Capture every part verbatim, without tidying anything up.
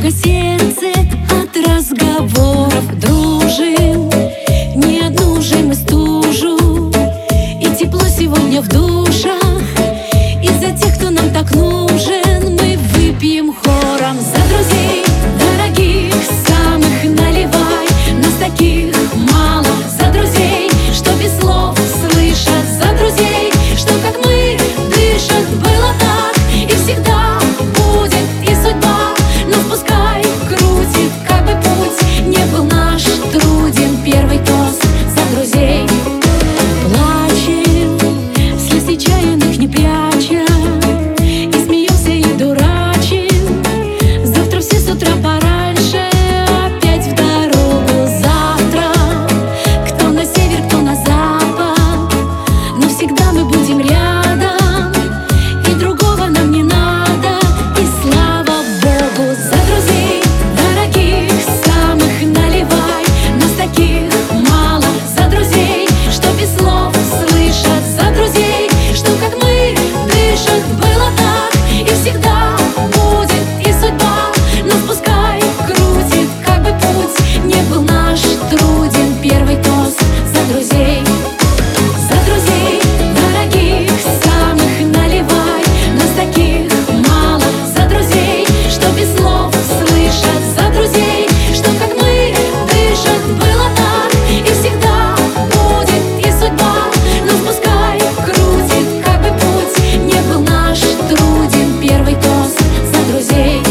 немного сердце от разговоров дружим. Не одну же мы стужу, и тепло сегодня в душах. И за тех, кто нам так нужен, мы выпьем хором за друзей дорогих, самых наливай. Нас таких мало, за друзей, что без слов слышат, за друзей, что как мы дышат. Было так и всегда будет, и судьба нас пускай крутит, как бы путь не был наш труден. Первый тост за друзей. Плачем, слез нечаянных не пряча, и смеемся, и дурачим. Завтра все с утра пораньше опять в дорогу. Завтра кто на север, кто на запад, но всегда мы будем рядом, и другого нам не надо. И слава Богу за друзей дорогих, самых наливай. Нас таких мало, за друзей, что без слов слышат, за друзей, что как мы дышат. Было так и всегда будет, и судьба нас пускай крутит, как бы путь не был наш труден. Первый тост за друзей. За друзей дорогих, самых наливай. Нас таких мало, за друзей, что без слов слышат, за друзей, что как мы дышат. Было так и всегда будет, и судьба нас пускай крутит, как бы путь не был наш труден. Первый тост за друзей.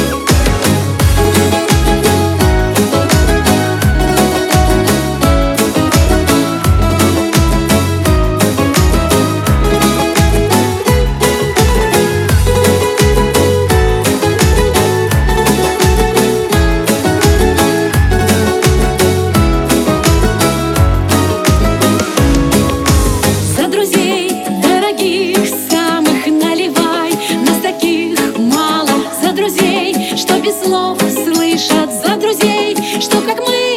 За друзей дорогих, самых наливай. Нас таких мало, за друзей, что без слов слышат, за друзей, что как мы